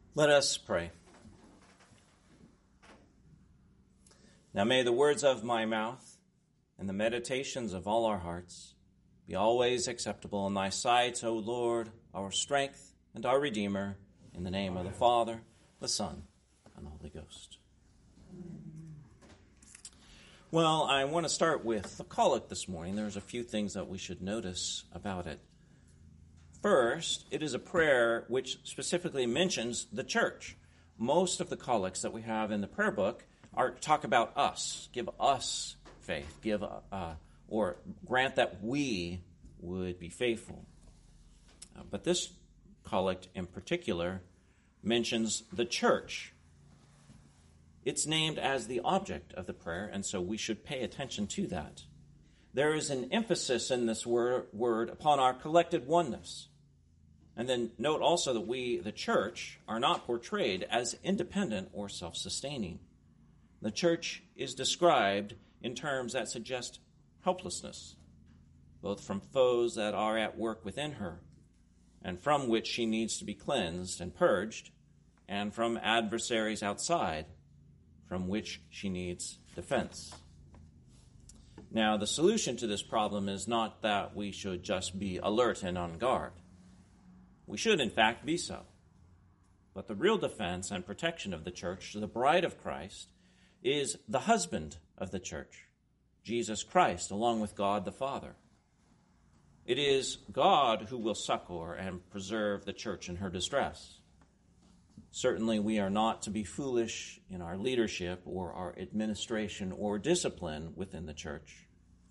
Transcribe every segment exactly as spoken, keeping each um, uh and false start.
Let us pray. Now may the words of my mouth and the meditations of all our hearts be always acceptable in thy sight, O Lord, our strength and our Redeemer, in the name of the Father, the Son, and the Holy Ghost. Well, I want to start with the collect this morning. There's a few things that we should notice about it. First, it is a prayer which specifically mentions the church. Most of the collects that we have in the prayer book are talk about us, give us faith, give uh, or grant that we would be faithful. Uh, but this collect in particular mentions the church. It's named as the object of the prayer, and so we should pay attention to that. There is an emphasis in this word, word upon our collected oneness. And then note also that we, the church, are not portrayed as independent or self-sustaining. The church is described in terms that suggest helplessness, both from foes that are at work within her, and from which she needs to be cleansed and purged, and from adversaries outside, from which she needs defense. Now, the solution to this problem is not that we should just be alert and on guard. We should, in fact, be so. But the real defense and protection of the church, the bride of Christ, is the husband of the church, Jesus Christ, along with God the Father. It is God who will succor and preserve the church in her distress. Certainly, we are not to be foolish in our leadership or our administration or discipline within the church.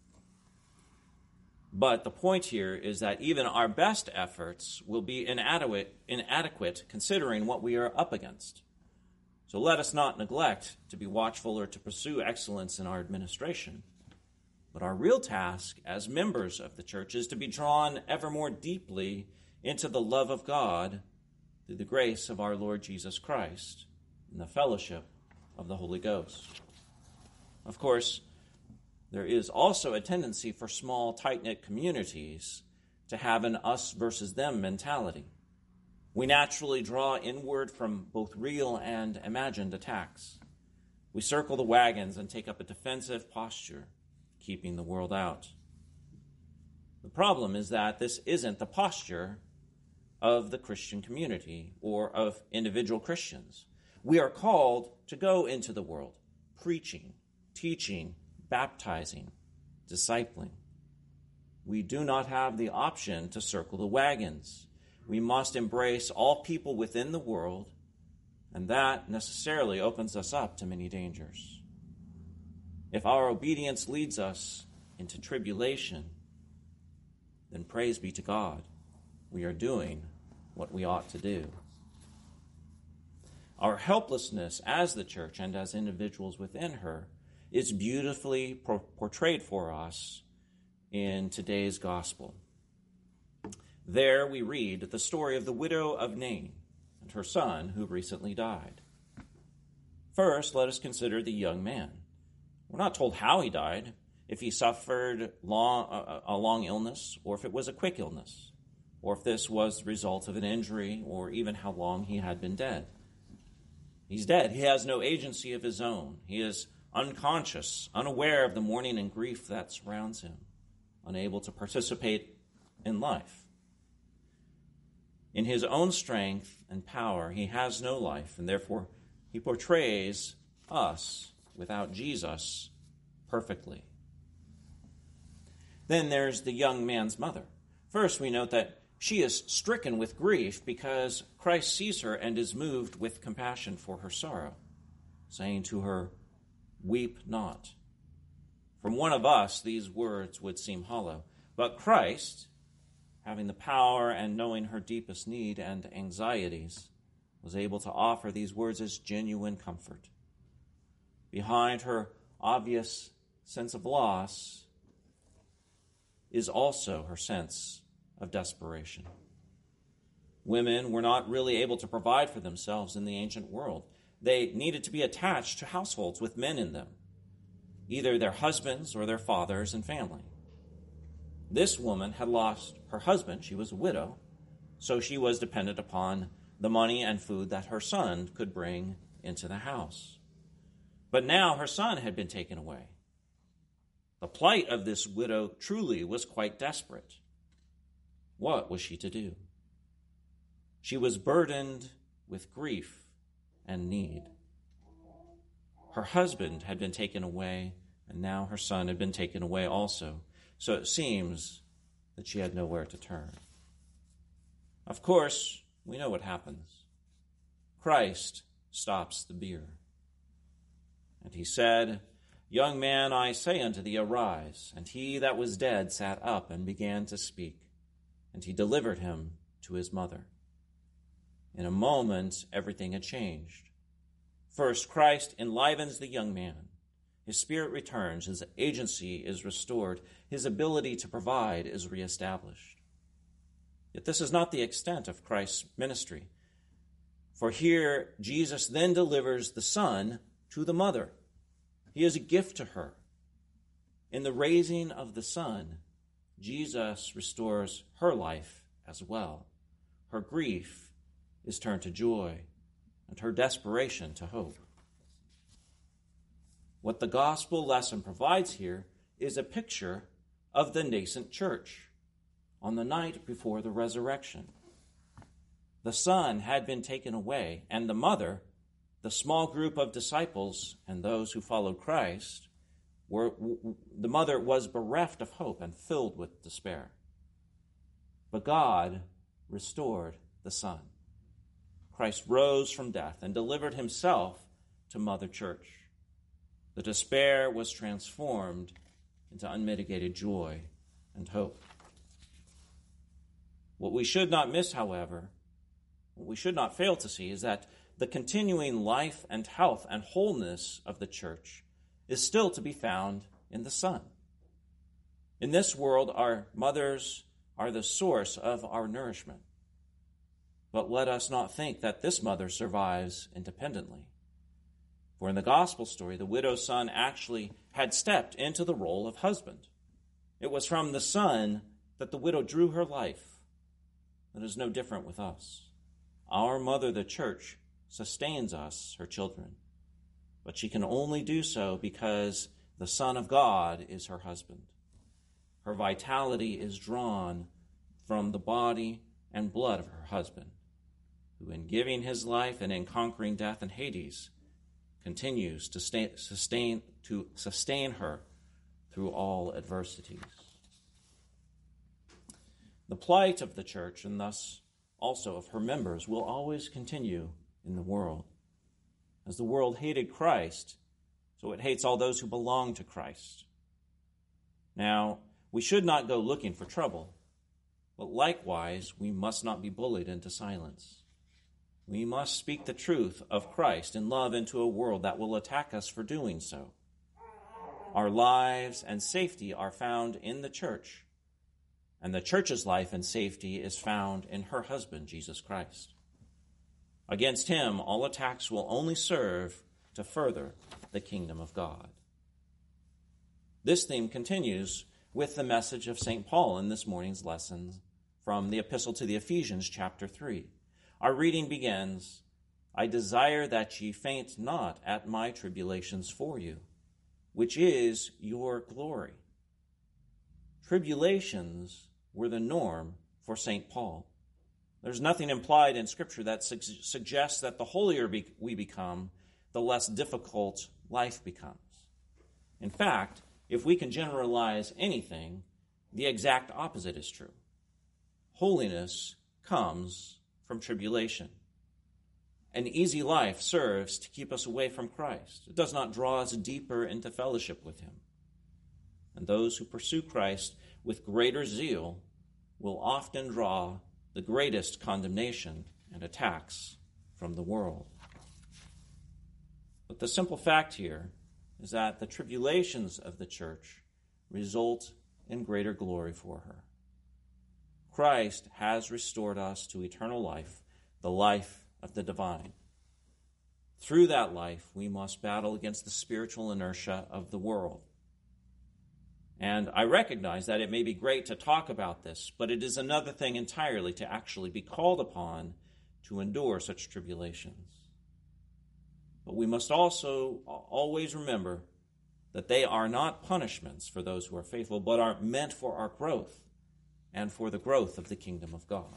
But the point here is that even our best efforts will be inadequate, inadequate considering what we are up against. So let us not neglect to be watchful or to pursue excellence in our administration. But our real task as members of the church is to be drawn ever more deeply into the love of God through the grace of our Lord Jesus Christ and the fellowship of the Holy Ghost. Of course, there is also a tendency for small, tight-knit communities to have an us versus them mentality. We naturally draw inward from both real and imagined attacks. We circle the wagons and take up a defensive posture, keeping the world out. The problem is that this isn't the posture of the Christian community or of individual Christians. We are called to go into the world, preaching, teaching, baptizing, discipling. We do not have the option to circle the wagons. We must embrace all people within the world, and that necessarily opens us up to many dangers. If our obedience leads us into tribulation, then praise be to God. We are doing what we ought to do. Our helplessness as the church and as individuals within her is beautifully por- portrayed for us in today's gospel. There we read the story of the widow of Nain and her son who recently died. First, let us consider the young man. We're not told how he died, if he suffered long, a, a long illness, or if it was a quick illness, or if this was the result of an injury, or even how long he had been dead. He's dead. He has no agency of his own. He is unconscious, unaware of the mourning and grief that surrounds him, unable to participate in life. In his own strength and power, he has no life, and therefore he portrays us without Jesus perfectly. Then there's the young man's mother. First, we note that she is stricken with grief because Christ sees her and is moved with compassion for her sorrow, saying to her, "Weep not." From one of us, these words would seem hollow, but Christ, having the power and knowing her deepest need and anxieties, was able to offer these words as genuine comfort. Behind her obvious sense of loss is also her sense of desperation. Women were not really able to provide for themselves in the ancient world. They needed to be attached to households with men in them, either their husbands or their fathers and family. This woman had lost her husband. She was a widow, so she was dependent upon the money and food that her son could bring into the house. But now her son had been taken away. The plight of this widow truly was quite desperate. What was she to do? She was burdened with grief and need. Her husband had been taken away, and now her son had been taken away also. So it seems that she had nowhere to turn. Of course, we know what happens. Christ stops the bier. And he said, "Young man, I say unto thee, arise." And he that was dead sat up and began to speak. And he delivered him to his mother. In a moment, everything had changed. First, Christ enlivens the young man. His spirit returns, his agency is restored, his ability to provide is reestablished. Yet this is not the extent of Christ's ministry. For here, Jesus then delivers the son to the mother. He is a gift to her. In the raising of the son, Jesus restores her life as well. Her grief is turned to joy, and her desperation to hope. What the gospel lesson provides here is a picture of the nascent church on the night before the resurrection. The son had been taken away, and the mother, the small group of disciples and those who followed Christ, were, the mother was bereft of hope and filled with despair. But God restored the son. Christ rose from death and delivered himself to Mother Church. The despair was transformed into unmitigated joy and hope. What we should not miss, however, what we should not fail to see is that the continuing life and health and wholeness of the church is still to be found in the Son. In this world, our mothers are the source of our nourishment. But let us not think that this mother survives independently. For in the gospel story, the widow's son actually had stepped into the role of husband. It was from the son that the widow drew her life. It is no different with us. Our mother, the church, sustains us, her children. But she can only do so because the Son of God is her husband. Her vitality is drawn from the body and blood of her husband, who in giving his life and in conquering death and Hades continues to stay, sustain, to sustain her through all adversities. The plight of the church, and thus also of her members, will always continue in the world. As the world hated Christ, so it hates all those who belong to Christ. Now, we should not go looking for trouble, but likewise, we must not be bullied into silence. We must speak the truth of Christ in love into a world that will attack us for doing so. Our lives and safety are found in the church, and the church's life and safety is found in her husband, Jesus Christ. Against him, all attacks will only serve to further the kingdom of God. This theme continues with the message of Saint Paul in this morning's lesson from the Epistle to the Ephesians, chapter three. Our reading begins, "I desire that ye faint not at my tribulations for you, which is your glory." Tribulations were the norm for Saint Paul. There's nothing implied in Scripture that su- suggests that the holier be- we become, the less difficult life becomes. In fact, if we can generalize anything, the exact opposite is true. Holiness comes from tribulation. An easy life serves to keep us away from Christ. It does not draw us deeper into fellowship with him. And those who pursue Christ with greater zeal will often draw the greatest condemnation and attacks from the world. But the simple fact here is that the tribulations of the church result in greater glory for her. Christ has restored us to eternal life, the life of the divine. Through that life, we must battle against the spiritual inertia of the world. And I recognize that it may be great to talk about this, but it is another thing entirely to actually be called upon to endure such tribulations. But we must also always remember that they are not punishments for those who are faithful, but are meant for our growth and for the growth of the kingdom of God.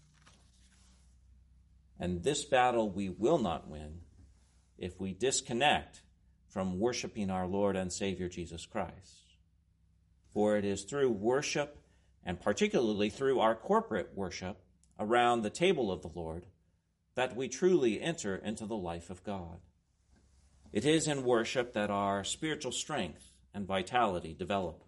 And this battle we will not win if we disconnect from worshiping our Lord and Savior Jesus Christ. For it is through worship, and particularly through our corporate worship around the table of the Lord, that we truly enter into the life of God. It is in worship that our spiritual strength and vitality develop.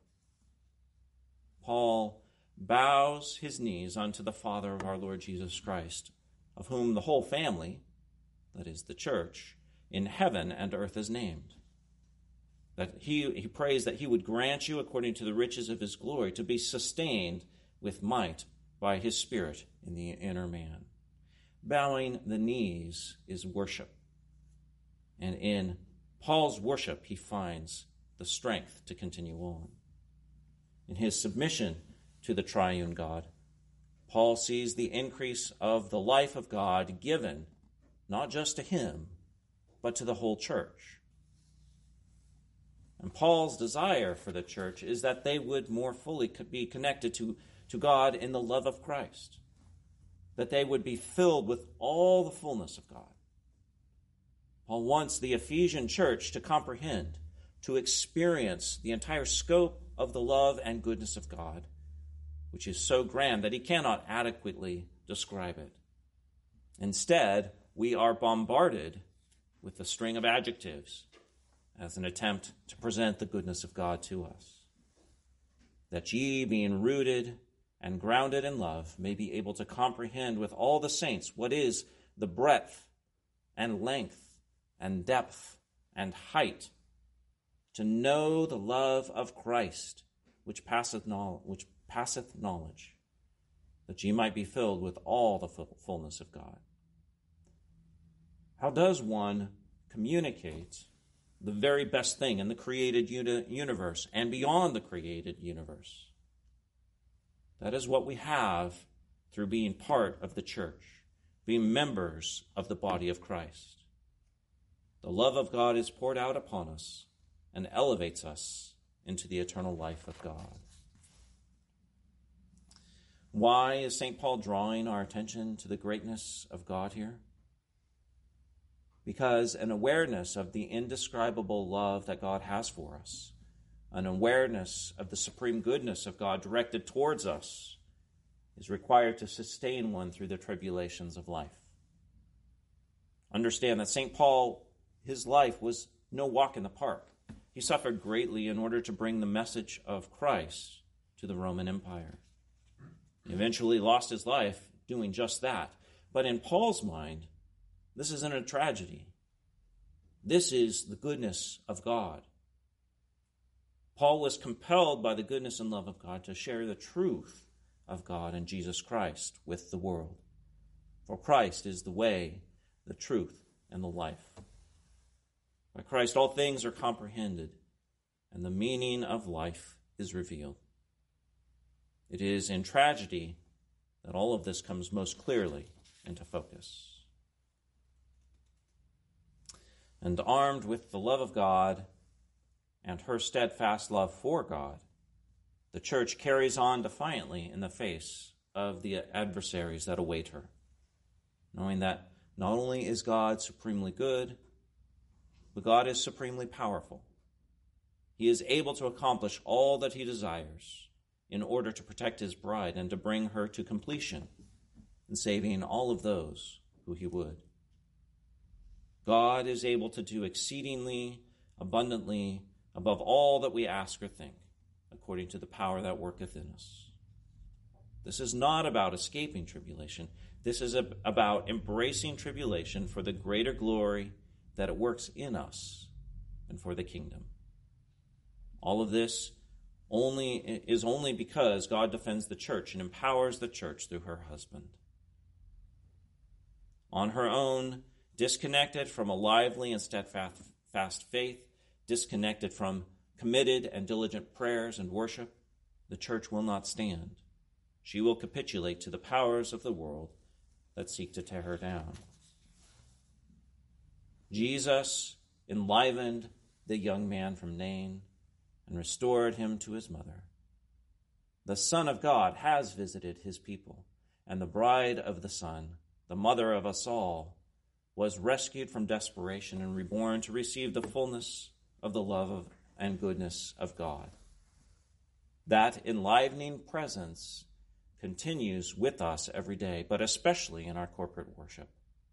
Paul bows his knees unto the Father of our Lord Jesus Christ, of whom the whole family, that is the church, in heaven and earth is named. That he, he prays that he would grant you, according to the riches of his glory, to be sustained with might by his Spirit in the inner man. Bowing the knees is worship. And in Paul's worship, he finds the strength to continue on. In his submission to the triune God, Paul sees the increase of the life of God given not just to him, but to the whole church. And Paul's desire for the church is that they would more fully be connected to, to God in the love of Christ, that they would be filled with all the fullness of God. Paul wants the Ephesian church to comprehend, to experience the entire scope of the love and goodness of God, which is so grand that he cannot adequately describe it. Instead, we are bombarded with the string of adjectives as an attempt to present the goodness of God to us. That ye, being rooted and grounded in love, may be able to comprehend with all the saints what is the breadth and length and depth and height, to know the love of Christ, which passeth knowledge, which passeth knowledge, that ye might be filled with all the fullness of God. How does one communicate the very best thing in the created uni- universe and beyond the created universe? That is what we have through being part of the church, being members of the body of Christ. The love of God is poured out upon us and elevates us into the eternal life of God. Why is Saint Paul drawing our attention to the greatness of God here? Because an awareness of the indescribable love that God has for us, an awareness of the supreme goodness of God directed towards us, is required to sustain one through the tribulations of life. Understand that Saint Paul, his life was no walk in the park. He suffered greatly in order to bring the message of Christ to the Roman Empire. He eventually lost his life doing just that. But in Paul's mind, this isn't a tragedy. This is the goodness of God. Paul was compelled by the goodness and love of God to share the truth of God and Jesus Christ with the world. For Christ is the way, the truth, and the life. By Christ all things are comprehended, and the meaning of life is revealed. It is in tragedy that all of this comes most clearly into focus. And armed with the love of God and her steadfast love for God, the church carries on defiantly in the face of the adversaries that await her, knowing that not only is God supremely good, but God is supremely powerful. He is able to accomplish all that he desires in order to protect his bride and to bring her to completion in saving all of those who he would. God is able to do exceedingly abundantly above all that we ask or think, according to the power that worketh in us. This is not about escaping tribulation. This is about embracing tribulation for the greater glory that it works in us and for the kingdom. All of this only is only because God defends the church and empowers the church through her husband. On her own, disconnected from a lively and steadfast faith, disconnected from committed and diligent prayers and worship, the church will not stand. She will capitulate to the powers of the world that seek to tear her down. Jesus enlivened the young man from Nain and restored him to his mother. The Son of God has visited his people, and the bride of the Son, the mother of us all, was rescued from desperation and reborn to receive the fullness of the love of, and goodness of God. That enlivening presence continues with us every day, but especially in our corporate worship.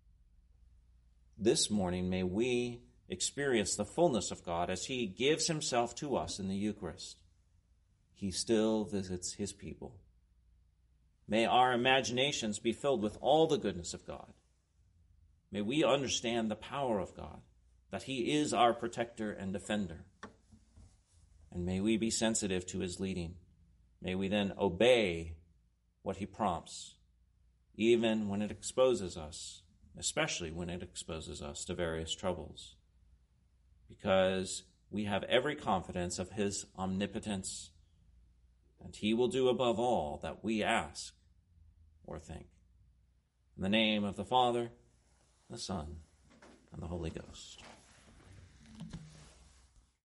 This morning, may we experience the fullness of God as he gives himself to us in the Eucharist. He still visits his people. May our imaginations be filled with all the goodness of God. May we understand the power of God, that he is our protector and defender. And may we be sensitive to his leading. May we then obey what he prompts, even when it exposes us, especially when it exposes us to various troubles, because we have every confidence of his omnipotence, and he will do above all that we ask or think. In the name of the Father, the Son, and the Holy Ghost.